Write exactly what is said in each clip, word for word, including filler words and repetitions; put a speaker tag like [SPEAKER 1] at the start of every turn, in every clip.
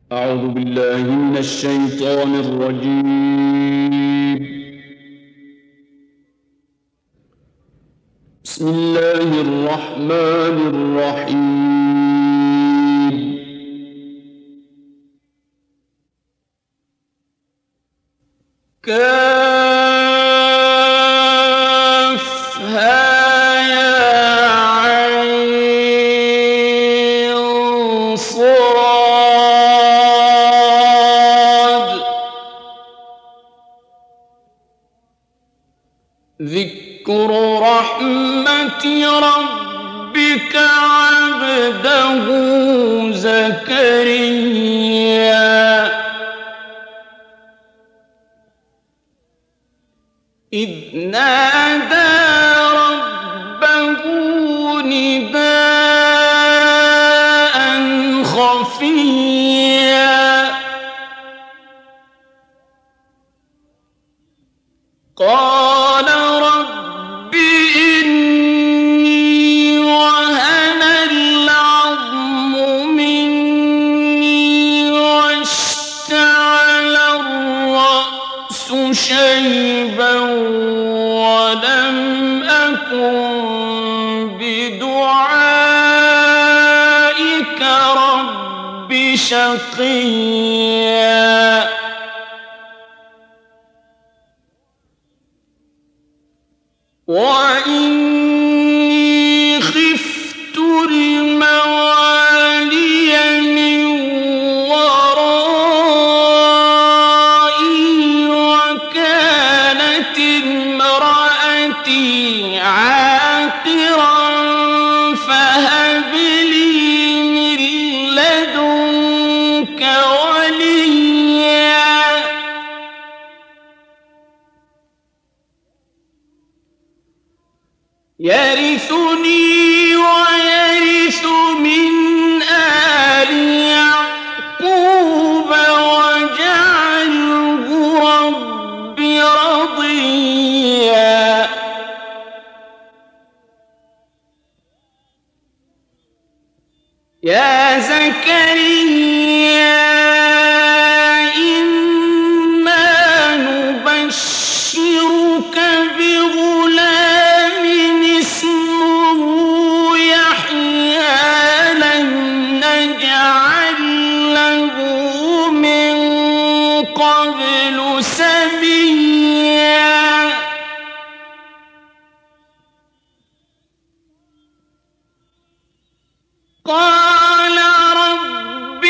[SPEAKER 1] أعوذ بالله من الشيطان الرجيم. بسم الله الرحمن الرحيم. كافها يا عين صاد ذكر رحمة ربك عبده زكريا إذ نادى ربه نداء خفيا قال رب إني وهن العظم مني واشتعل الرأس شيبا ولم أكن بدعائك رب شقيا وإني خفت الموالي من ورائي وكانت امرأتي عاقرا فهب لي من لدنك وليا يرثني ويرث من آل يعقوب واجعله رب رضيا يا زكريا إنا نبشرك بغلام اسمه يحيى لم نجعل له من قبل سميا قال رب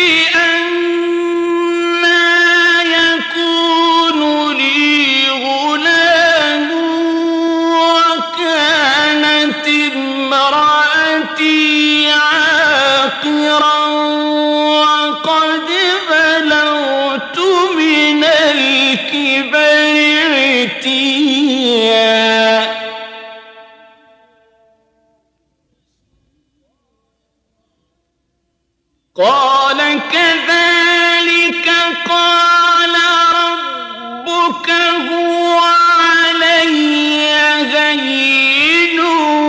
[SPEAKER 1] أنى يكون لي غلام وكانت امرأتي عاقرا وقد بلغت من الكبر عتيا قال كذلك قال ربك هو علي هين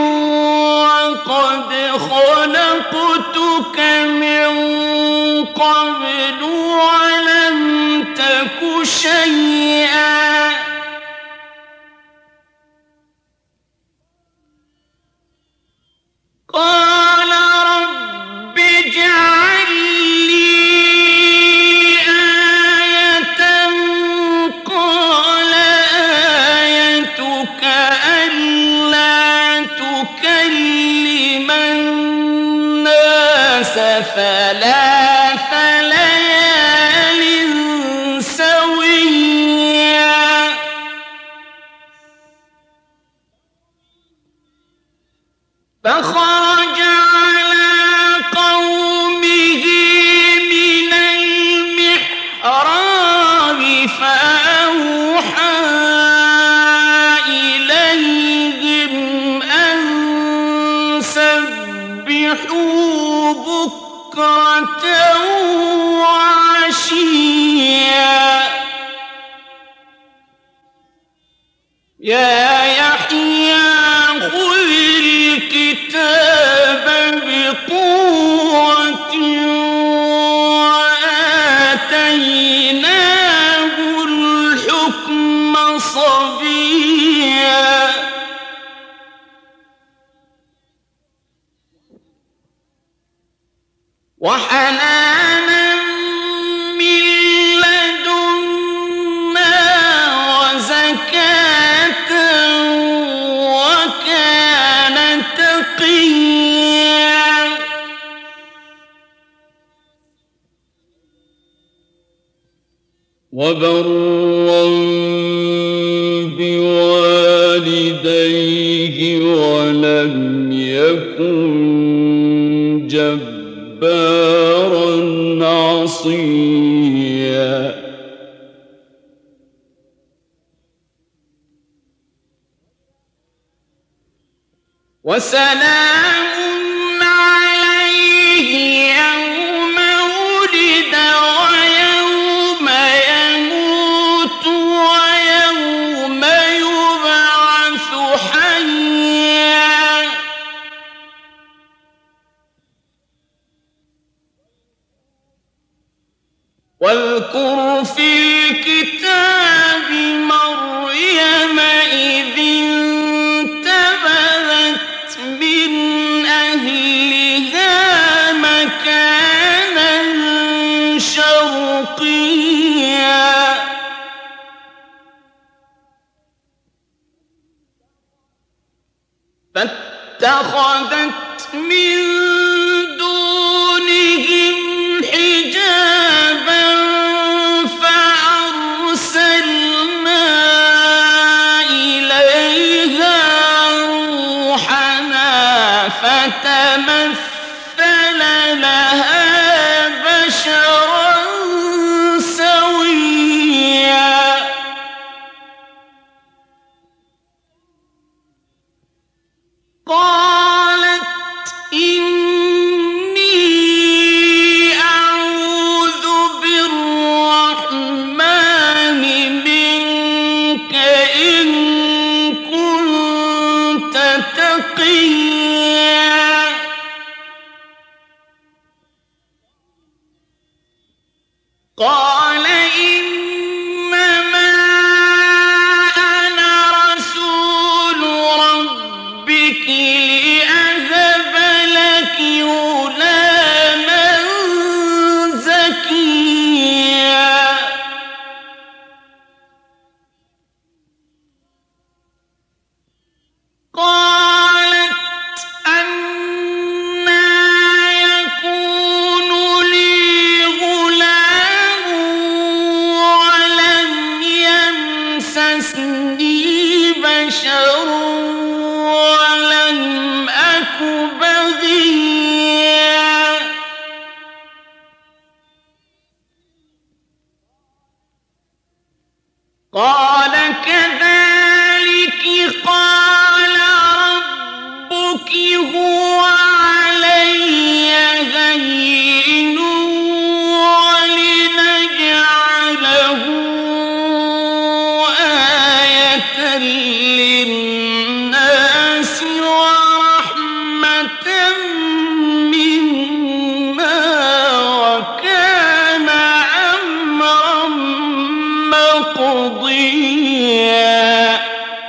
[SPEAKER 1] وقد خلقتك من قبل ولم تك شيئا قال رب اجعل لي آية قال آيتك ألا تكلم الناس ثلاث ليال سويا وبرا بوالديه ولم يكن جبارا عصيا وسلام عليه يوم ولد ويوم يموت ويوم يبعث حيا واذكر في الكتاب مريم إذ انتبذت من أهلها مكانا شرقيا فاتخذت من دونهم حجابا فأرسلنا إليها روحنا فتمثل لها بشرا سويا قالت إني أعوذ بالرحمن منك إن كنت تقيا قال إنما أنا رسول ربك لأهب لك غلاما زكيا قالت أنى يكون لي غلام ولم يمسسني بشر ولم أك بغيا قال كذلك قال ربك هو علي هين ولنجعله آية للناس ورحمة منا وكان أمرا مقضيا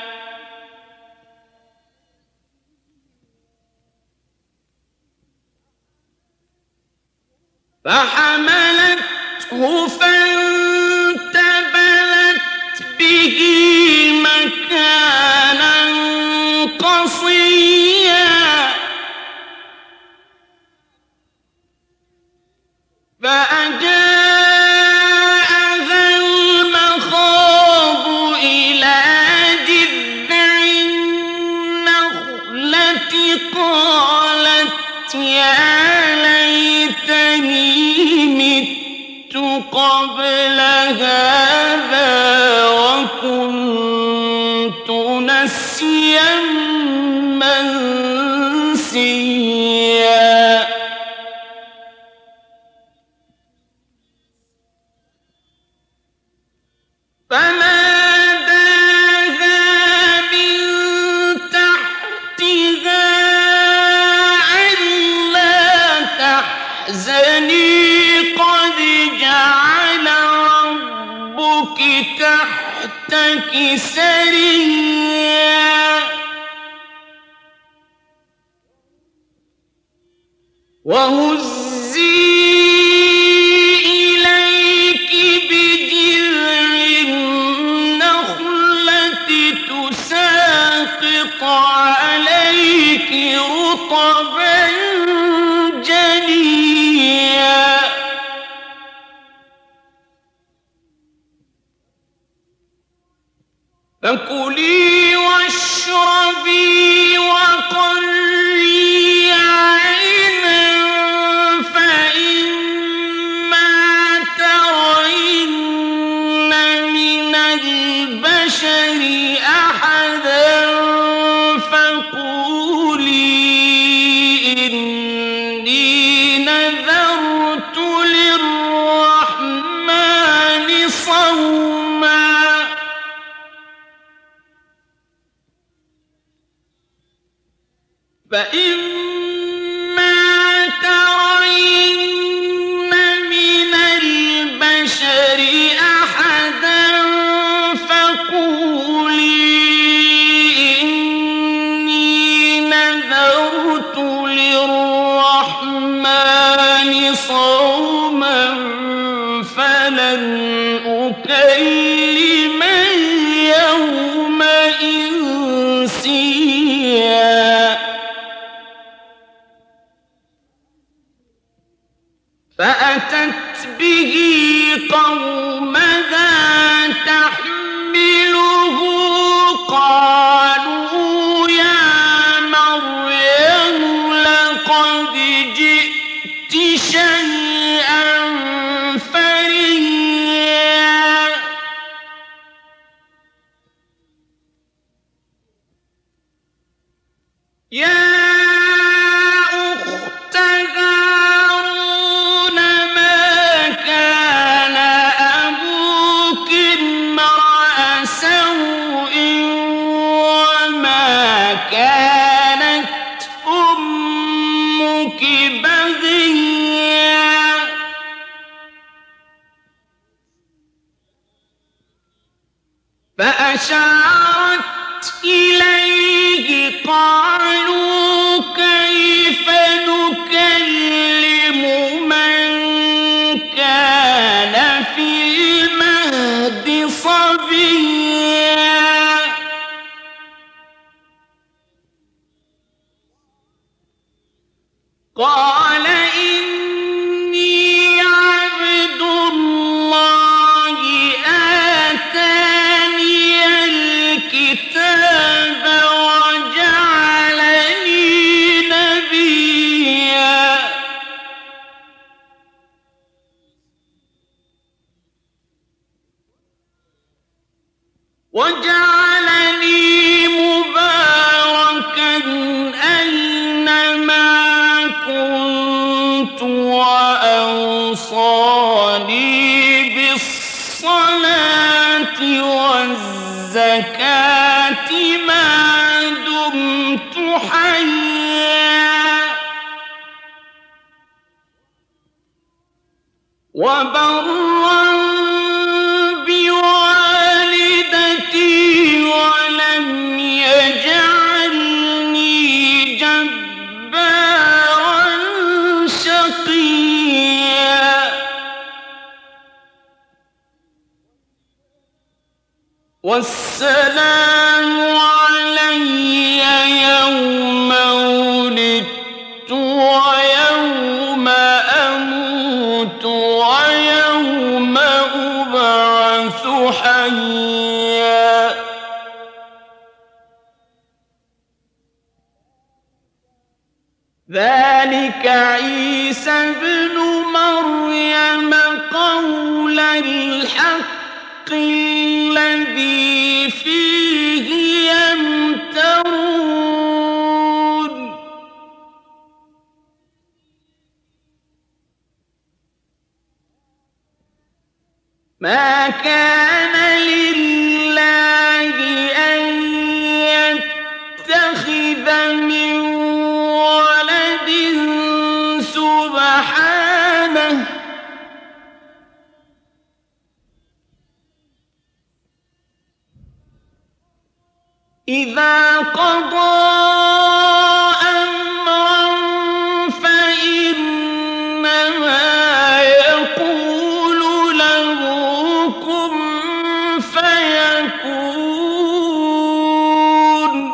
[SPEAKER 1] فحملته فانتبذت به مكانا قصيا فأجاءها المخاض إلى جذع النخلة قالت يا ليتني مت قبل هذا وكنت نسيا منسيا فناداها من تحتها ألا تحزني قد جعل ربك تحتك سريا وهزي إليك بجذع النخلة تساقط عليك رطبا جنيا فكلي واشربي وقري عينا فإما ترين من البشر أحدا فقولي إني نذرت للرحمن صوما فإما ترين من البشر أحدا فقولي إني نذرت للرحمن صوما فلن أكلم اليوم إنسيا فأتت به قومها تحمله قالوا يا مريم لقد جئت شيئا فريا يا أخت هارون ما كان أبوك امرأ سوء وما كانت أمك بغيا فأشارت إليه قالوا كيف نكلم من كان في المهد صبيا قال إني عبد الله آتاني الكتاب وجعلني نبيا وجعلني مباركا أينما كنت وأوصاني بالصلاة والزكاة ما دمت حيا وبرا بوالدتي ولم يجعلني جبارا شقيا والسلام علي يوم ولدت ويوم أموت ويوم أبعث حيا ذلك عيسى ابن مريم قول الحق الذي فيه يمترون ما كان لله أن يتخذ من ولد سبحانه إذا قضى أمرا فإنما يقول له كن فيكون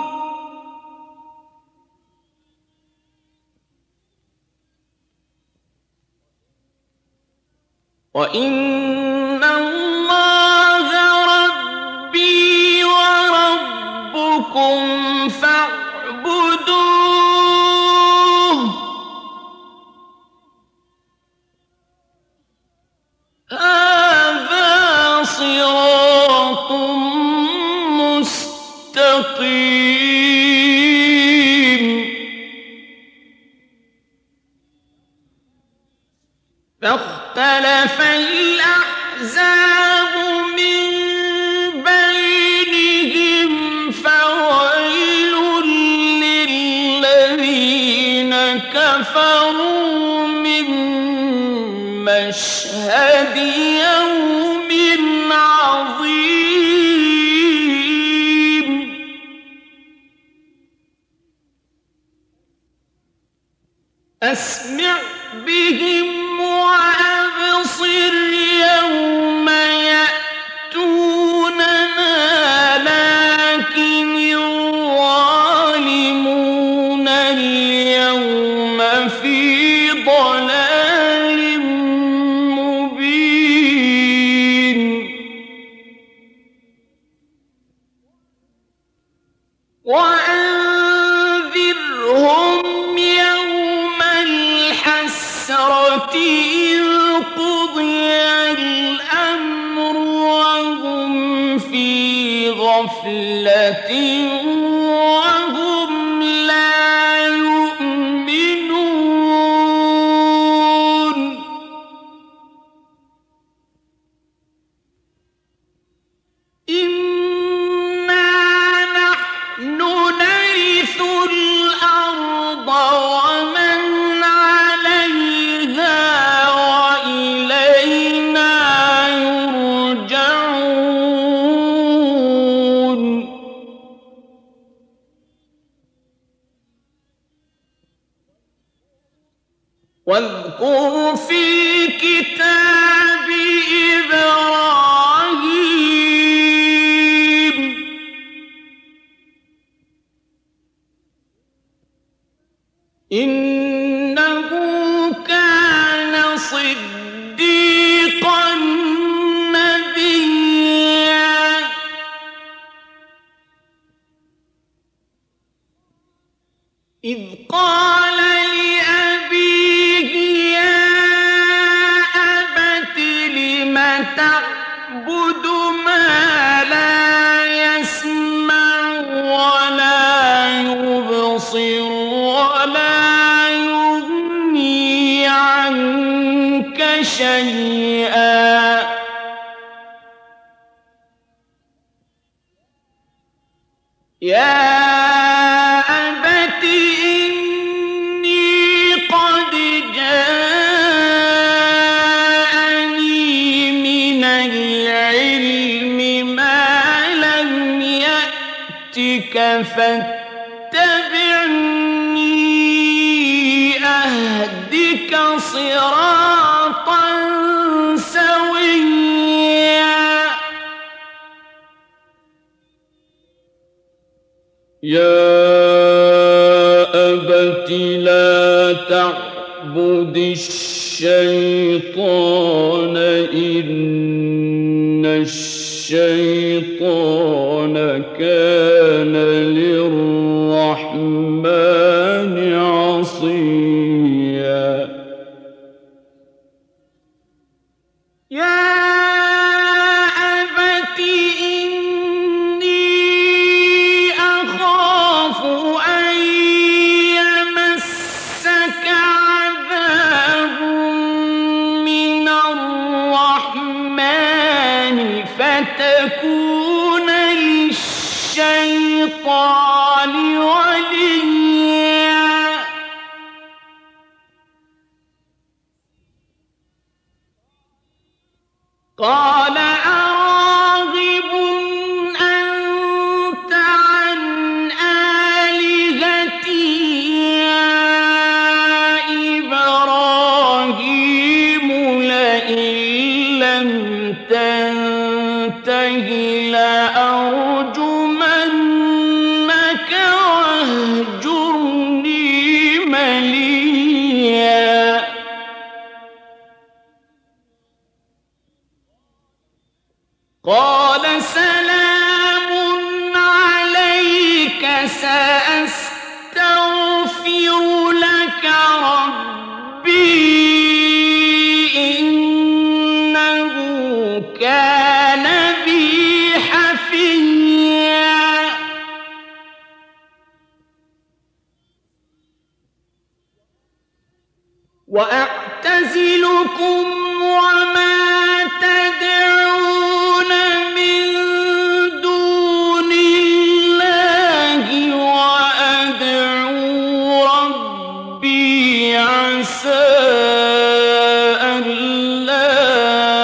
[SPEAKER 1] وإن الله ربي ليوم عظيم أسمع بهم وأبصر يوم يأتوننا لكن الظالمون اليوم في ضلال مبين وأنذرهم يوم الحسرة إذ قضي الأمر وهم في غفلة وهم لا يؤمنون إنا نحن نرث الأرض ومن عليها وإلينا يرجعون واذكر في الكتاب إبراهيم إنه كان صديقا نبيا إذ قال لأبيه يا أبت لم تعبد ما لا يسمع ولا يبصر ولا يغني عنك شيئا يا أبت إني قد جاءني من العلم ما لم يأتك فاتبعني أهدك صراطا سويا يا أبت لا تعبد الشيطان إن الشيطان كان للرحمن عصيا يا أبت إني أخاف أن يمسك عذاب من الرحمن فتكون للشيطان وليا قال أراغب أنت عن آلهتي يا إبراهيم لئن لم تنته لأرجمنك واهجرني مليا قال سلام عليك سأستغفر لك ربي إنه كان بي حفيا وأعتزلكم وما تدعون من دون الله وأدعو ربي عسى ألا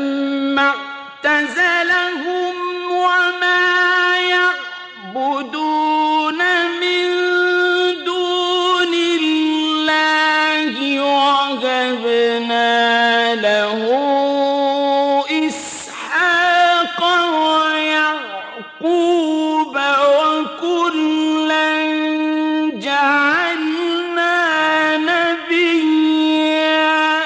[SPEAKER 1] فلما اعتزلهم وما يعبدون من دون الله وهبنا له إسحاق ويعقوب وكلا جعلنا نبيا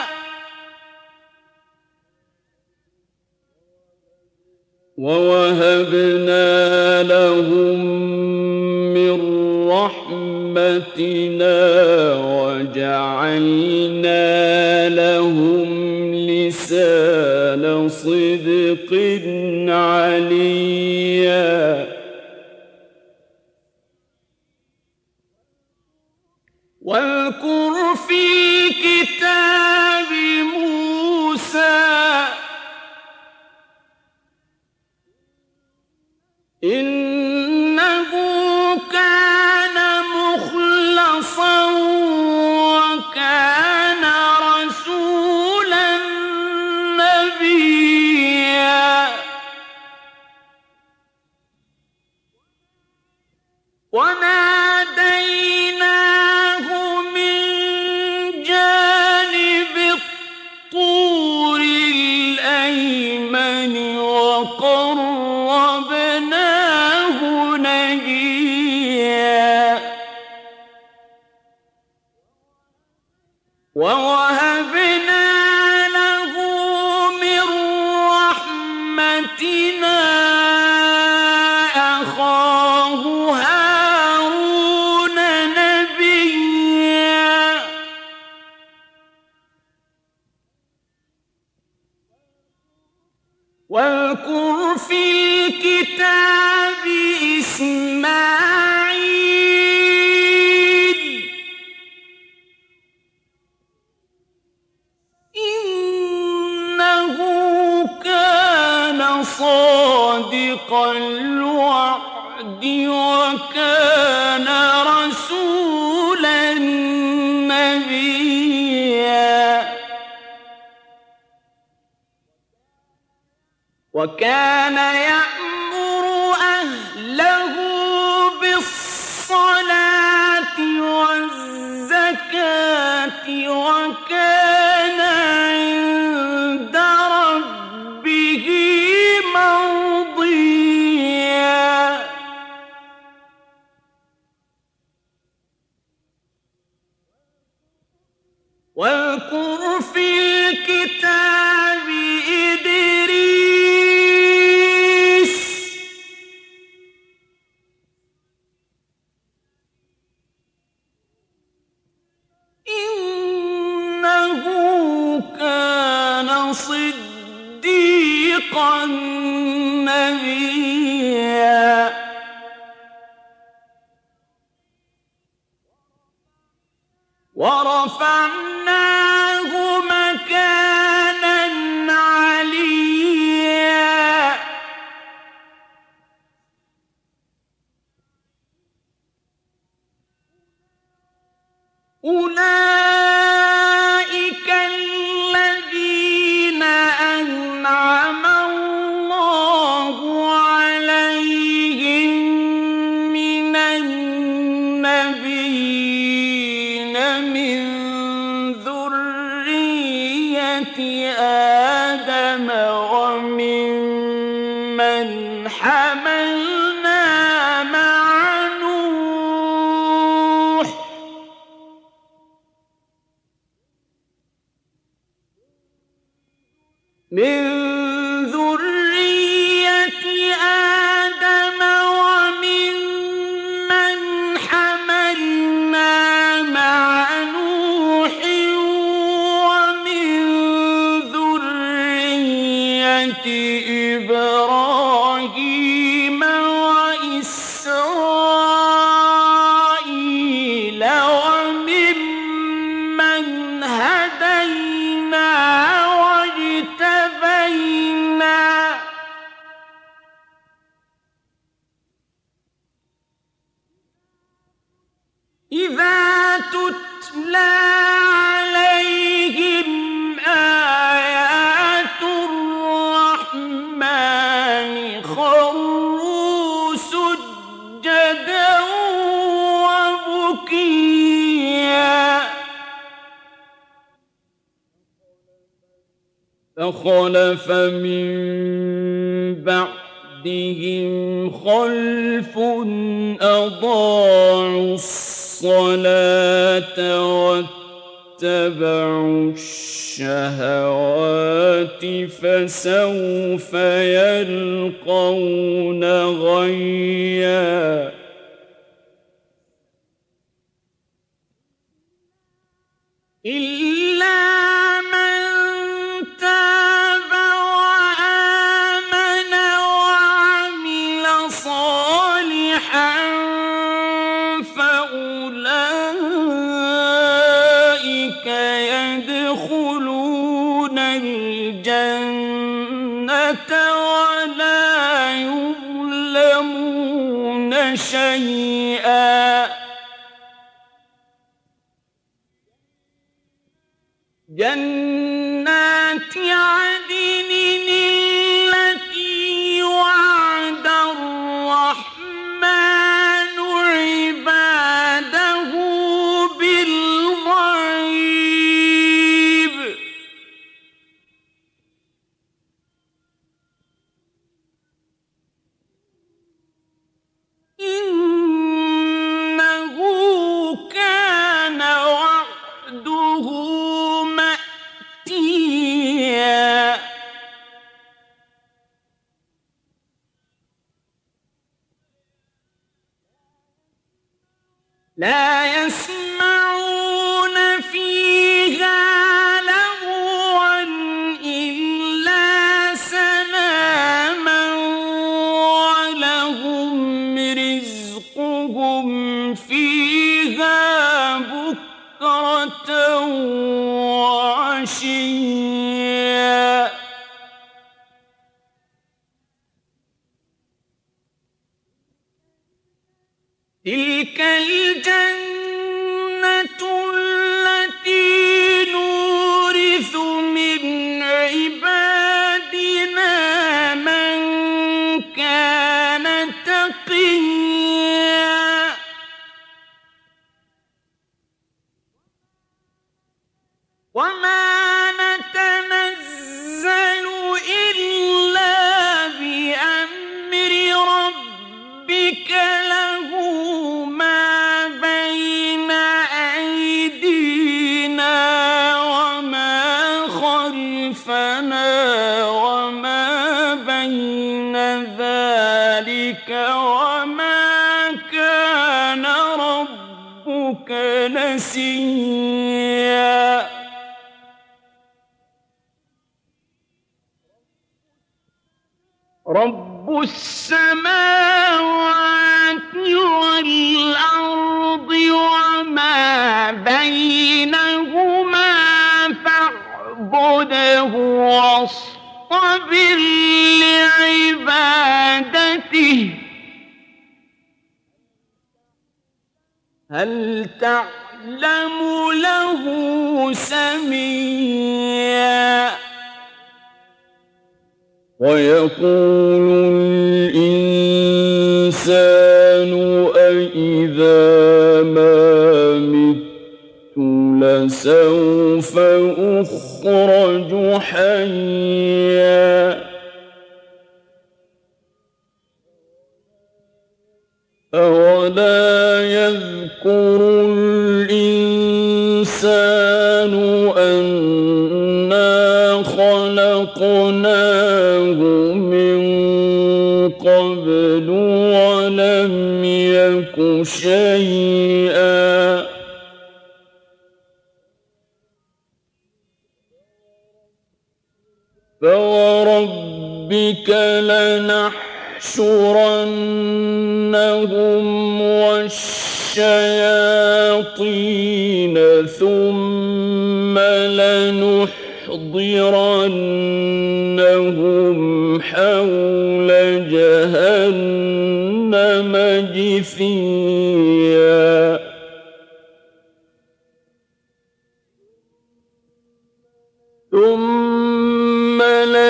[SPEAKER 1] ووهبنا لهم من رحمتنا وجعلنا لهم لسان صدق عليا واذكر في الكتاب موسى إنه كان مخلصا وكان رسولا نبيا وناديناه من جانب الطور الأيمن وقربناه نجيا ووهبنا له من رحمتنا أخاه هارون نبيا واذكر في الكتاب إسماعيل إنه كان صادق الوعد وكان رسولا نبيا وكان يأمر أهله بالصلاة والزكاة وكان عند ربه مرضيا واذكر في الكتاب إدريس إنه كان صديقا نبيا ورفعناه مكانا عليا أولئك الذين أنعم الله عليهم من النبيين من ذرية آدم وممن حملنا مع نوح من ذرية آدم وممن حملنا مع نوح ومن ذرية إبراهيم وإسرائيل وممن هدينا واجتبينا إذا تتلى عليهم آيات فخلف من بعدهم خلف أضاعوا الصلاة واتبعوا الشهوات فسوف يلقون غيا إلا من تاب وآمن وعمل صالحا فأولئك يدخلون الجنة ولا يظلمون شيئا جنات عدن التي وعد الرحمن عباده بالغيب إنه كان وعده مأتيا لا يسمعون فيها لغوا إلا سلاما ولهم رزقهم فيها بكرة وعشيا تلك الجنة التي نورث من عبادنا من كان تقيا وما نتنزل إلا بأمر ربك له ما بين أيدينا وما خلفنا وما بين ذلك وما كان ربك نسيا رب السماوات والأرض وما بينهما فاعبده واصطبر لعبادته هل تعلم له سميا ويقول الإنسان أإذا ما مت لسوف أخرج حيا أولا يذكر الإنسان أنا خلقناه من قبل ولم يك شيئا فوربك لنحشرنهم والشياطين ثم لنحضرنهم حول جهنم جثيا ثم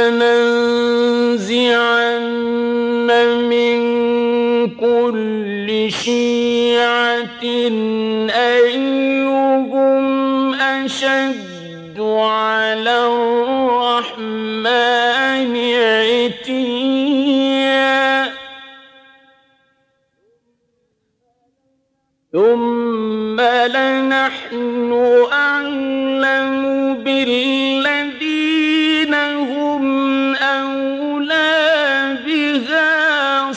[SPEAKER 1] لننزعن من كل شيعة أيهم أشد على الرحمن عتيا ثم لنحن أعلم بالذين هم أولى بها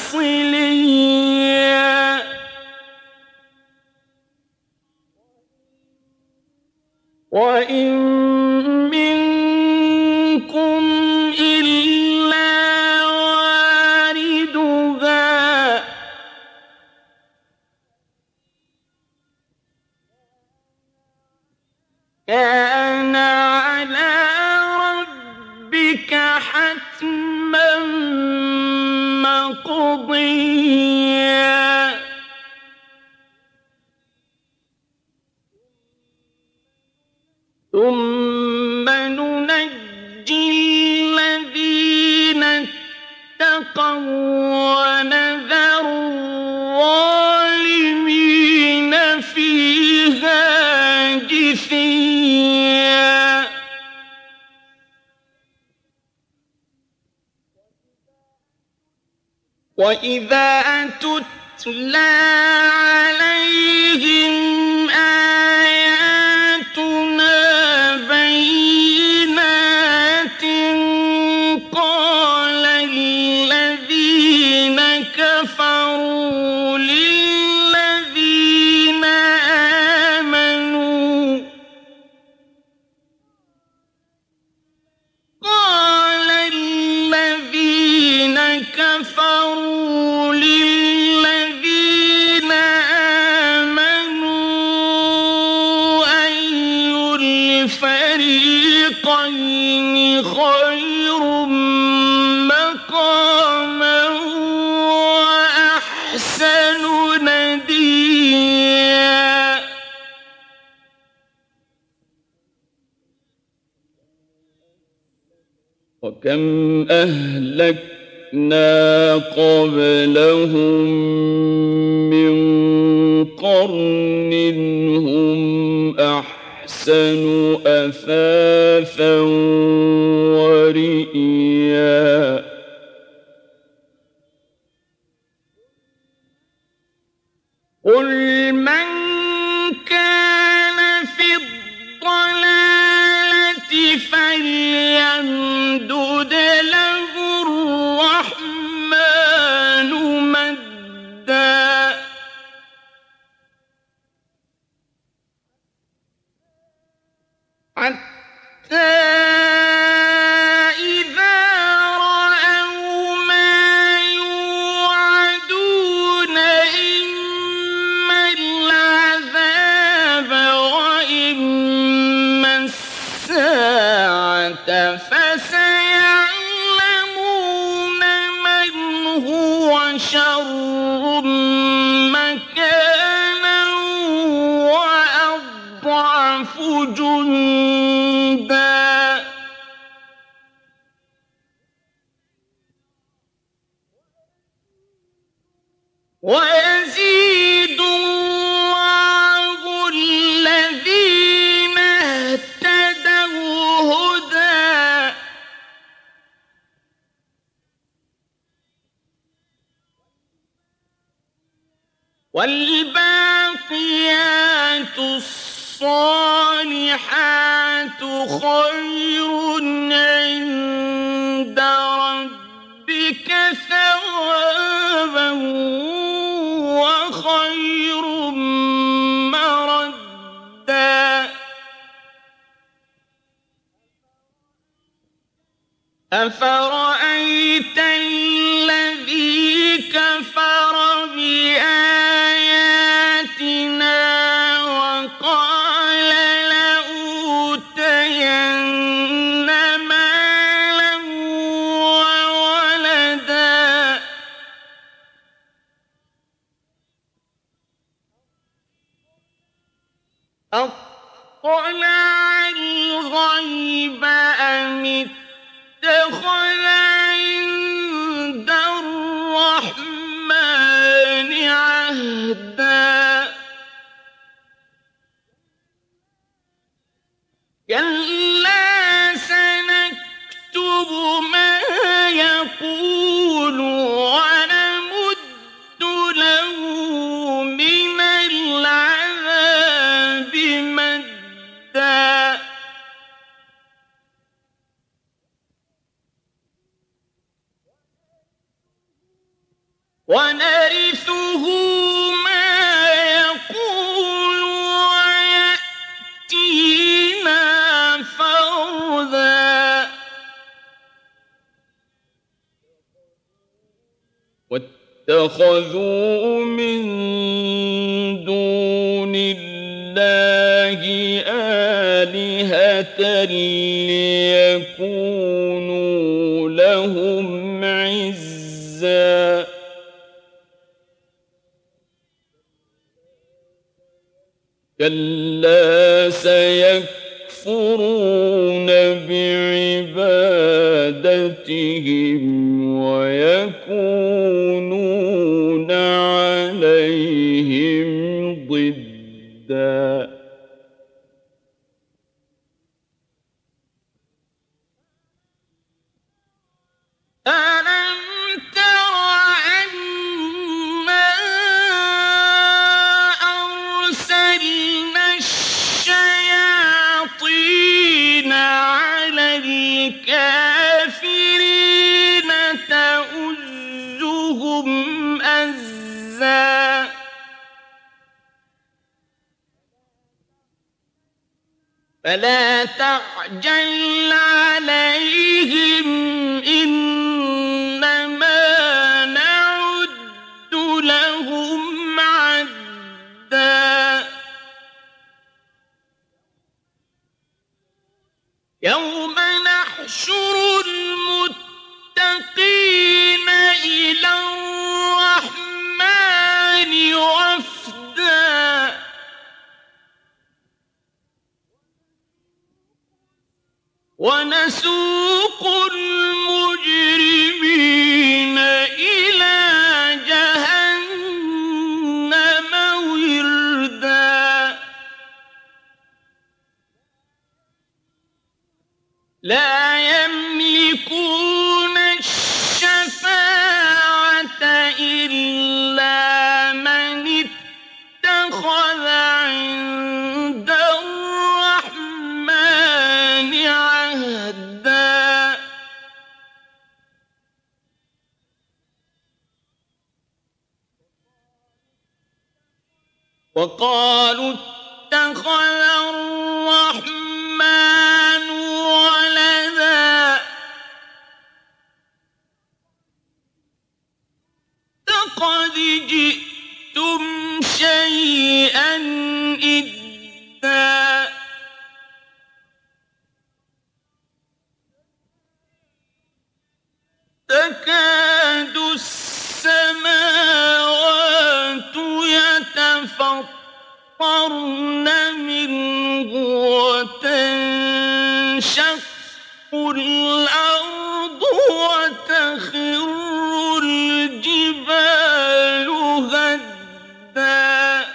[SPEAKER 1] صليا وإن منكم إلا واردها كان على ربك حتما مقضيا ثم ننجي الذين اتقوا ونذر الظالمين فيها جثيا وإذا تتلى عليهم آياتنا بينات قال الذين كفروا للذين آمنوا قال الذين كفروا للذين آمنوا أي الفريقين خير مقاما وأحسن نديا وكم أهلكنا قبلهم من قرن هم أحسن أثاثا ورئيا قل من كان في الضلالة فليمدد له الرحمن مدا حتى إذا رأوا ما يوعدون إما العذاب وإما الساعة فسيعلمون من هو شر مكانا وأضعف جندا ويزيد الله الذين اهتدوا هدى والباقيات الصالحات خير عند ربك ثوابا وخير مردا أفرأيت الذي كفر بآياتنا وقال لأوتين مالا وولدا أطلع الغيب أم اتخذ عند وَنَرِثُهُ مَا يَقُولُ وَيَأْتِينَا فَرْدًا وَاتَّخَذُوا مِن دُونِ اللَّهِ آلِهَةً لِيَكُونُوا لَهُمْ عِزًّا كَلَّا سَيَكْفُرُونَ بِعِبَادَتِهِمْ وَيَكُونُونَ عَلَيْهِمْ ضِدًّا أَلَمْ تَرَ أَنَّا أَرْسَلْنَا الشَّيَاطِينَ عَلَى الْكَافِرِينَ تَؤُزُّهُمْ أَزًّا فَلَا تَعْجَلْ عَلَيْهِمْ إِنَّمَا نَعُدُّ لَهُمْ عَدًّا يَوْمَ نَحْشُرُ الْمُتَّقِينَ إِلَى الرَّحْمَٰنِ وَفْدًا وَنَسُوقُ الْمُجْرِمِينَ إِلَىٰ جَهَنَّمَ وِرْدًا لَا يَمْلِكُونَ الشَّفَاعَةَ إِلَّا مَنِ اتَّخَذَ عِندَ الرَّحْمَٰنِ عَهْدًا وَقَالُوا اتَّخَذَ الرَّحْمَٰنُ وَلَدًا لَّقَدْ جِئْتُمْ شَيْئًا إِدًّا تَكَادُ السَّمَاوَاتُ يَتَفَطَّرْنَ مِنْهُ وَتَنشَقُّ الْأَرْضُ وَتَخِرُّ الْجِبَالُ هَدًّا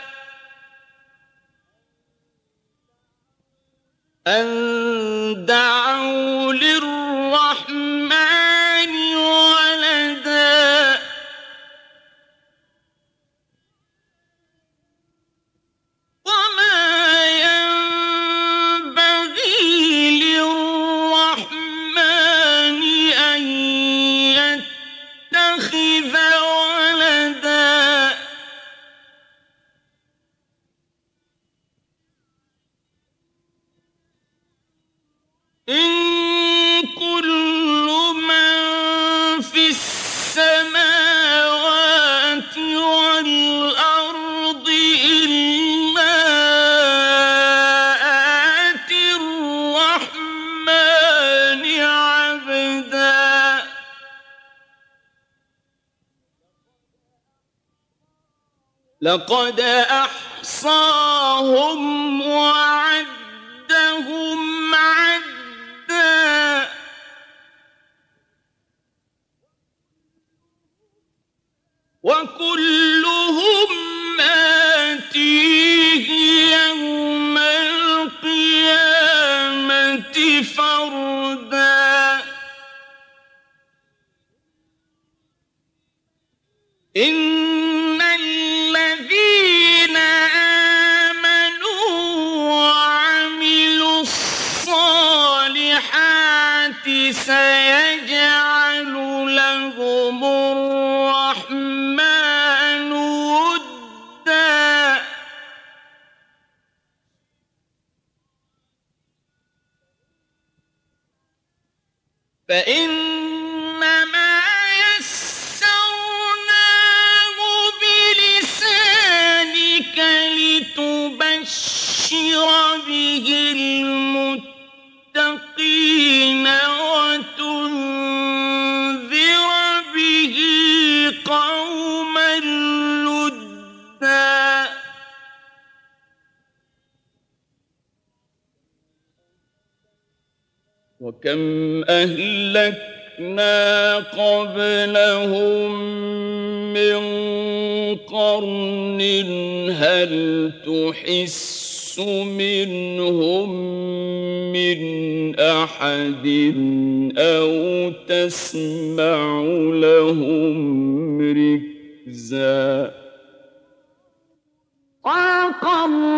[SPEAKER 1] أَن دَعَوْا لِلرَّحْمَٰنِ وَلَدًا وَمَا يَنبَغِي لِلرَّحْمَٰنِ أَن يَتَّخِذَ وَلَدًا إِن كُلُّ مَن فِي السَّمَاوَاتِ وَالْأَرْضِ إِلَّا آتِي الرَّحْمَٰنِ عَبْدًا لَّقَدْ أَحْصَاهُمْ وَعَدَّهُمْ عَدًّا وَكُلُّهُمْ آتِيهِ يَوْمَ الْقِيَامَةِ فَرْدًا إِنَّ الَّذِينَ آمَنُوا وَعَمِلُوا الصَّالِحَاتِ سَيَجْعَلُ لَهُمُ الرَّحْمَٰنُ فإنما يسرناه بلسانك لتبشر به المتقين وتنذر به قوما لدا. وكم أهلكنا قبلهم من قرن هل تحس منهم من أحد أو تسمع لهم ركزا.